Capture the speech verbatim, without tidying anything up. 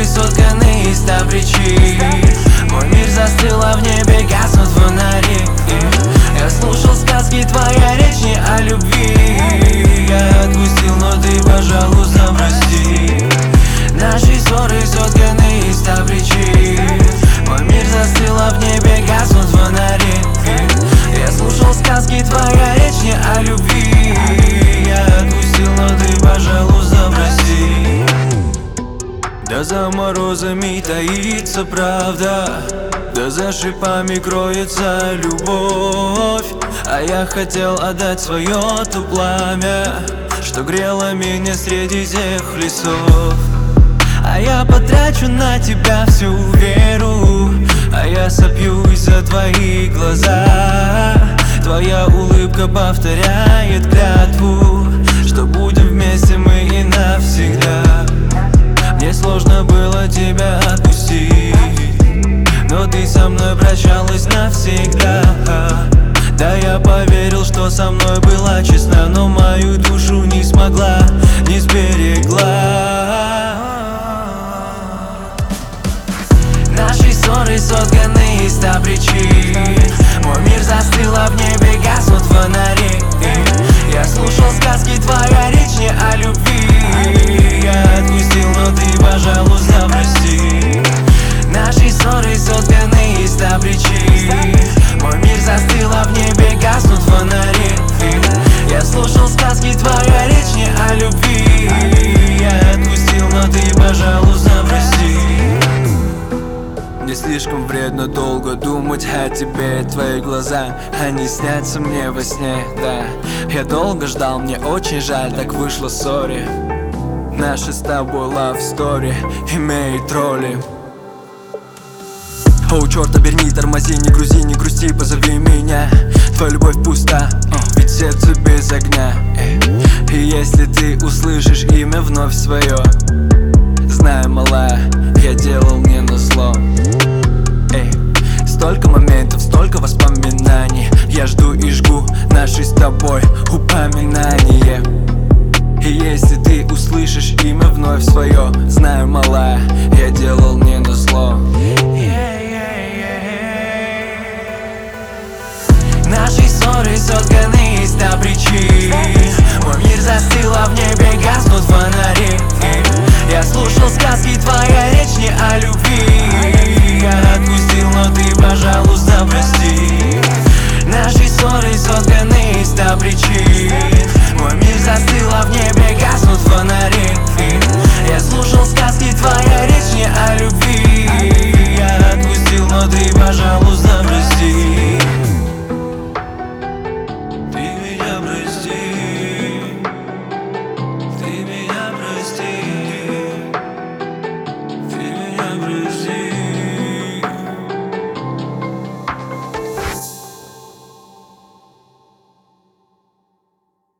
ссоры сотканы из ста причин. Мой мир застыл, а в небе гаснут фонари. Я слушал сказки, твоя речь не о любви. Я отпустил, но ты, пожалуйста, прости. Наши ссоры сотканы из ста причин. Мой мир застыл, а в небе гаснут фонари. Я слушал сказки, твоя речь не о любви. Я отпустил, но ты, пожалуйста, прости. Да за морозами таится правда, да за шипами кроется любовь. А я хотел отдать свое то пламя, что грело меня среди тех лесов. А я потрачу на тебя всю веру, а я сопьюсь за твои глаза. Твоя улыбка повторяет клятву, что будем вместе мы и навсегда. Мне сложно было тебя отпустить, но ты со мной прощалась навсегда. Да, я поверил, что со мной была честна, но мою душу не смогла, не сберегла. Наши ссоры сотканы из ста причин. Мой мир застыл, а в небе гаснут фонари. Я слушал сказки, твоя речь не о любви. Я отпустил, но ты, пожалуйста, прости. Наши ссоры сотканы из ста причин. Мой мир застыл, а в небе гаснут фонари. Я слушал сказки, твоя речь не о любви. Я отпустил, но ты, пожалуйста, прости. Мне слишком вредно долго думать о тебе. Твои глаза, они снятся мне во сне, да. Я долго ждал, мне очень жаль, так вышло, сори. Наша с тобой love story имеет роли. Оу, черт, оберни, тормози, не грузи, не грусти, позови меня. Твоя любовь пуста, ведь сердце без огня. И если ты услышишь имя вновь свое,